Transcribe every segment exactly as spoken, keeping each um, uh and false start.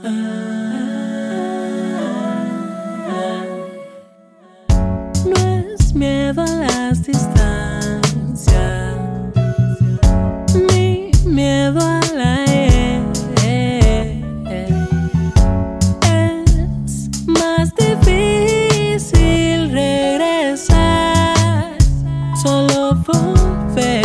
No es miedo a las distancias, ni miedo a la E. Es más difícil regresar, solo volver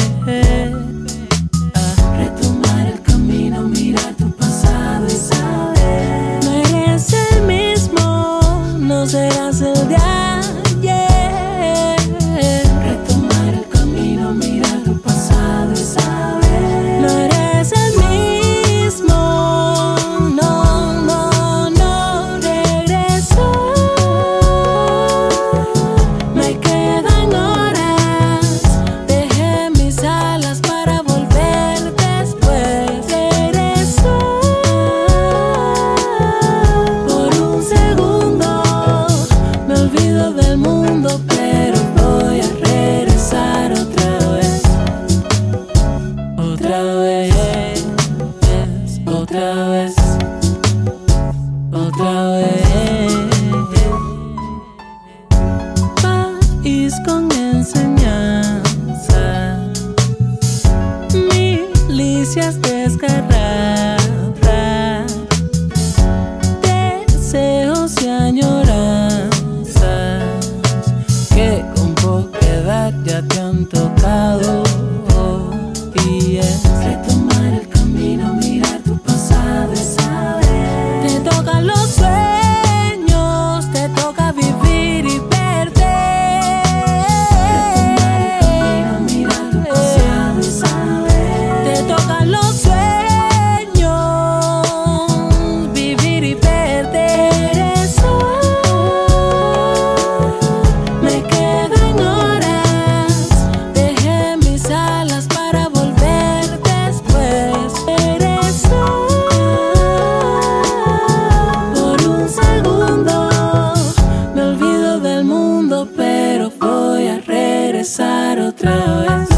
a retomar el camino, mirar tu pasado y saber no eres el mismo, no serás el de ayer. Retomar el camino, mirar tu pasado y saber no eres el mismo, no, no, no regresó. Me quedan horas, dejé mis alas para volver después. Regresó por un segundo, me olvido del mundo, pero voy a regresar otra vez, otra vez, otra vez, otra vez. País con enseñanza, milicias desgarradas, deseos y añoranzas que con poca edad ya te han tocado. Y es retomar el camino, mirar tu pasado y saber te tocan los sueños, te toca vivir y perder. Retomar el camino, mirar tu pasado y saber te tocan los sueños, vivir y perder. Eso me quedan horas, dejé mis alas para volver después. Regresó por un segundo, me olvido del mundo, pero voy a regresar otra vez.